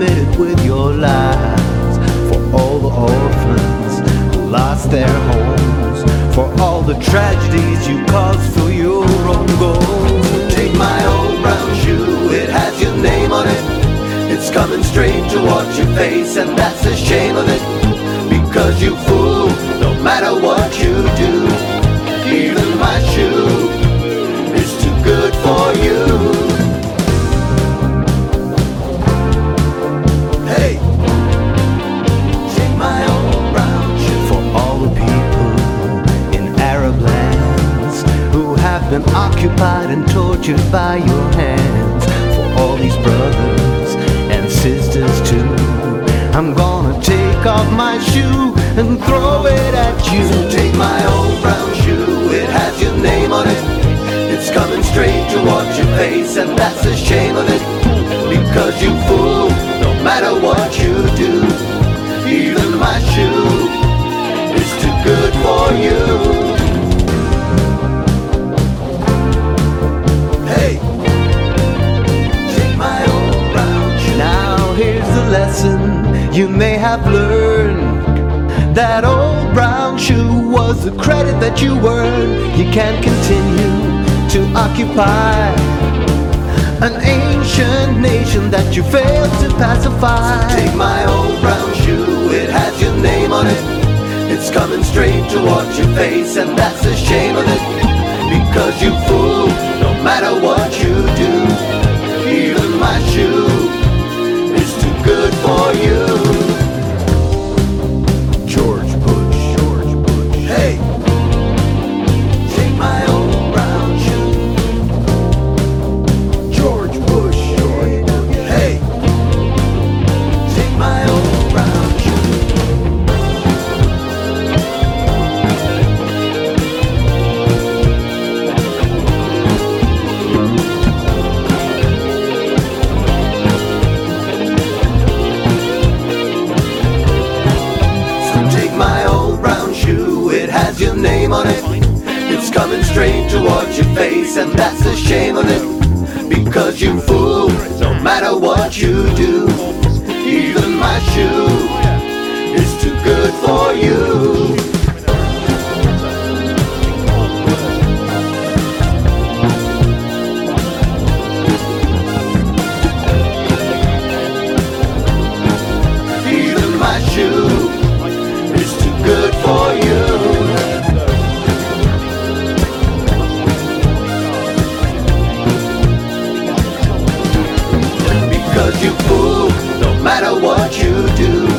committed with your lives. For all the orphans who lost their homes, for all the tragedies you caused through your own goals. Take my old brown shoe, it has your name on it. It's coming straight towards your face, and that's the shame of it. Because you fool, no matter what you do, even my shoe is too good for you. Hey, take my old brown shoe. For all the people in Arab lands who have been occupied and tortured by your hands, for all these brothers and sisters too, I'm gonna take off my shoe and throw it at you. So take my old brown shoe, it has your name on it. It's coming straight towards your face, and that's the shame of it. Because you fool, no matter what you do, even my shoe is too good for you. Hey, take my old brown shoe. Now here's the lesson you may have learned. That old brown shoe was the credit that you earned. You can't continue to occupy an ancient nation that you failed to pacify. So take my old brown shoe, it has your name on it. It's coming straight towards your face, and that's the shame of it. Because you fool, no matter what you do, even my shoe is too good for you. George Bush, hey, take my old brown shoe. George Bush, hey, take my old brown shoe. Your name on it, it's coming straight towards your face, and that's the shame of it. Because you fool, no matter what you do, even my shoe is too good for you. Even my shoe is too good for you. You fool, no matter what you do,